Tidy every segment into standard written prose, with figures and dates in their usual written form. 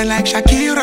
like Shakira.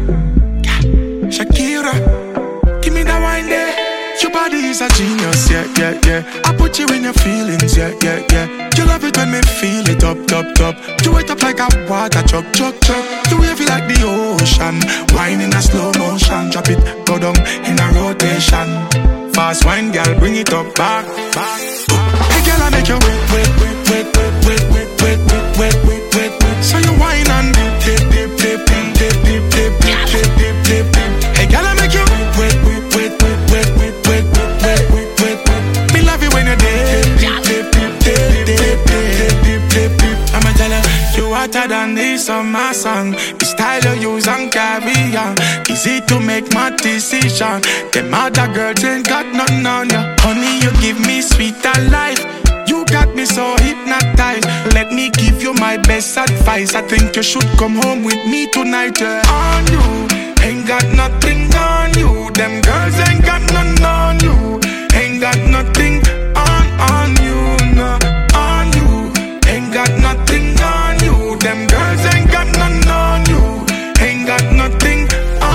Yeah, Shakira. Give me that wine there. Your body is a genius, yeah, yeah, yeah. I put you in your feelings, yeah, yeah, yeah. You love it when me feel it up, up, up. Do it up like a water truck, truck, truck. You wave it like the ocean. Wine in a slow motion. Drop it, go down in a rotation. Fast wine, girl, bring it up, back, back. Hey, girl, I make you wait, wait, wait, wait, wait, wait, wait, wait, wait, wait, wait, wait. So you wine and dip, dip, dip, dip, dip, dip, dip, dip, dip, dip, dip, dip. Hey, girl, I make you wait, wait, wait, wait, wait, wait, wait, wait, wait, wait, wait, wait. Me love you when you dip, dip, dip, dip, dip, dip, dip, dip, dip, dip. I'ma tell her you hotter than this on my song. The style you use and carry on. Easy to make my decision. Them other girls ain't got nothing on you. Honey, you give me sweeter life. You got me so hypnotized. Let me give you my best advice. I think you should come home with me tonight. On you, ain't got nothing on you. Them girls ain't got nothing on you. Ain't got nothing on you, no. On you, ain't got nothing on you. Them girls ain't got nothing on you. Ain't got nothing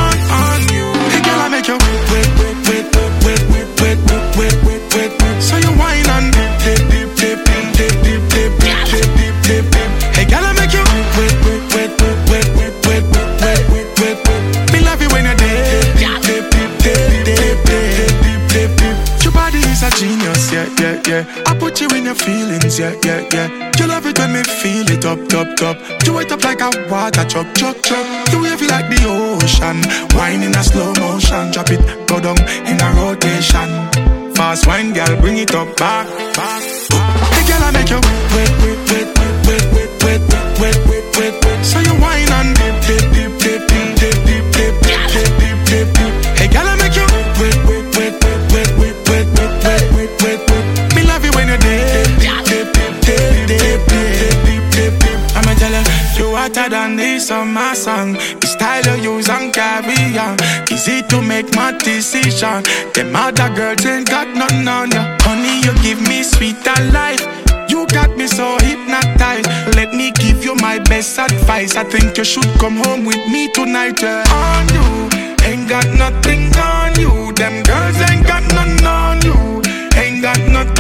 on you. Hey girl, I make you wait, wait, wait, wait, wait, wait, wait, wait, wait, wait, wait. So you whine and dip, dip, dip, dip, dip, dip, dip, dip, dip, dip, dip. Hey girl, I make you wait, wait, wait, wait, wait, wait, wait, wait, wait, wait, wait. Me love you when you dip, dip, dip, dip, dip, dip, dip, dip, dip. Your body is a genius, yeah, yeah, yeah. I put you in your feelings, yeah, yeah, yeah. You love it when me feel it up, up, up. Do it up like a water truck, truck, truck. You wave it like the ocean. Wine in a slow motion. Drop it, go down in a rotation. Fast wine, girl, bring it up, back, back. Hey, girl, I make you wait, wait, wait, wait, wait, wait, wait, wait, wait, wait, wait. So you wine and dip, dip, dip, dip, dip, dip, dip, dip, dip, dip, dip, dip. Hey, girl, I make you wait, wait, wait, wait, wait, wait, wait, wait, wait, wait, wait. Me love you when you dip, dip, dip, dip, dip, dip, dip, dip, dip. I'ma tell her you hotter than this on my song. The style you use and carry on. Easy to make my decision. Them other girls ain't got nothing on you. Honey, you give me sweeter life. You got me so hypnotized. Let me give you my best advice. I think you should come home with me tonight. On you, ain't got nothing on you. Them girls ain't got nothing on you. Ain't got nothing